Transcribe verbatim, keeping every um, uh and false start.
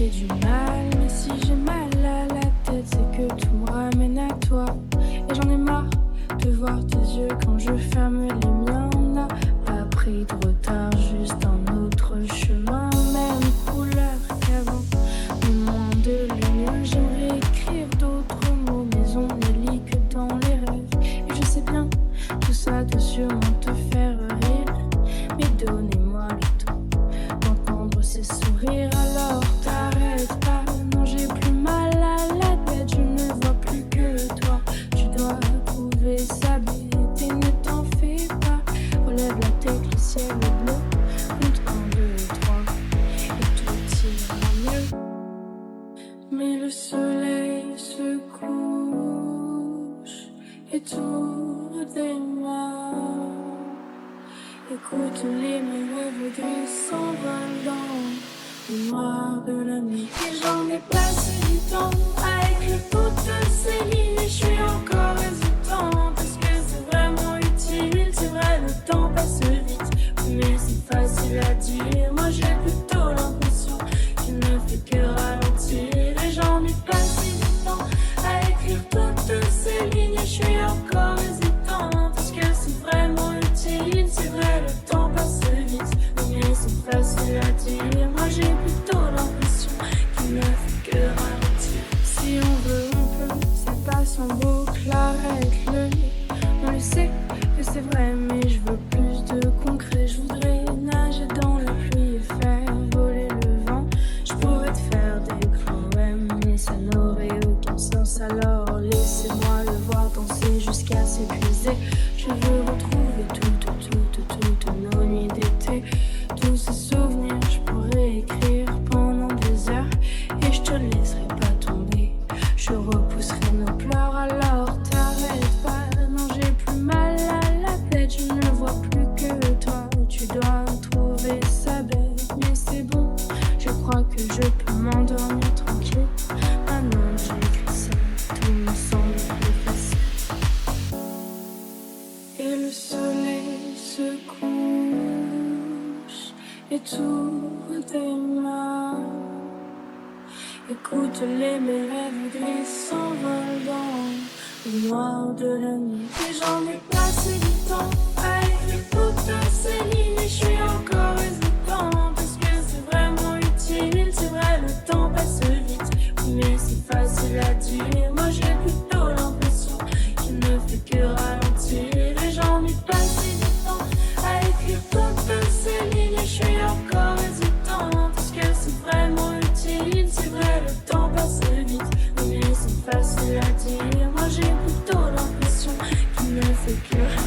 du mal, mais si j'ai mal à la tête, c'est que tout me ramène à toi. Et j'en ai marre de voir tes yeux quand je ferme les miens. On n'a pas pris de retard, juste un autre chemin. Même couleur qu'avant, mais moins de lumière. J'aimerais écrire d'autres mots, mais on ne lit que dans les rêves. Et je sais bien, tout ça doit sûrement te faire rire, mais donnez-moi le temps d'entendre ces sourires. Alors t'arrêtes pas, non j'ai plus mal à la tête, je ne vois plus que toi. Tu dois trouver sa bête et ne t'en fais pas. Relève la tête, le ciel est bleu. Compte un, deux, trois et tout ira mieux. Mais le soleil se couche et tout redémarre. Écoute les rêves gris s'envolent dans le noir de la nuit. Et j'en ai passé du temps à écrire toutes ces lignes. Et je suis encore hésitante. Est-ce que c'est vraiment utile? C'est vrai, le temps passe vite, mais c'est facile à dire. Moi j'ai plutôt l'impression qu'il ne fait que ralentir. Et j'en ai passé du temps à écrire toutes ces lignes. Et je suis encore hésitante. Est-ce que c'est vraiment utile? C'est vrai, le temps passe vite, mais c'est facile à dire. Moi j'ai plutôt l'impression qu'il ne fait que ralentir. Si on veut, on peut, ça passe en boucle, arrête-le. On le sait que c'est vrai, mais je veux plus de concret. Je voudrais nager dans la pluie et faire voler le vent. Je pourrais te faire des grands ouais, mais ça n'aurait aucun sens. Alors laissez-moi le voir danser jusqu'à s'épuiser. Je veux retrouver toutes, toutes, toutes nos nuits d'été. Tous ces souvenirs, je pourrais écrire pendant des heures. Et je te laisserai pas tomber, je repousserai nos pleurs. Alors t'arrêtes pas, non j'ai plus mal à la tête. Je ne vois plus que toi, tu dois trouver sa bête. Mais c'est bon, je crois que je peux m'endormir tranquille. Maintenant que j'écris ça, tout me semble plus facile. Et le soleil se couche et tout redémarre. Écoute les mes rêves gris s'envolent dans le noir de la nuit. Et j'en ai passé du temps à écrire toutes ces lignes. Et je suis encore hésitante. Est-ce que c'est vraiment utile? C'est vrai, le temps passe vite, mais c'est facile à dire. Moi j'ai plutôt l'impression qu'il ne fait que ralentir. Et j'en ai passé du temps à écrire toutes ces lignes. Et je suis encore hésitante. Est-ce que c'est vraiment utile? C'est vrai, le temps passe vite, mais c'est facile à dire. Moi j'ai plutôt l'impression qu'il ne fait que